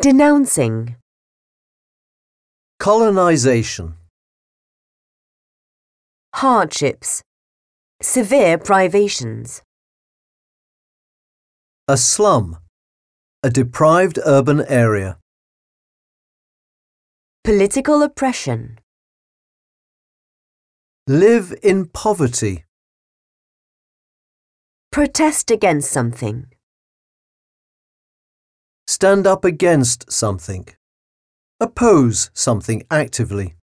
denouncing, colonization, hardships, severe privations, a slum, a deprived urban area, political oppression, live in poverty, protest against something, stand up against something, oppose something actively.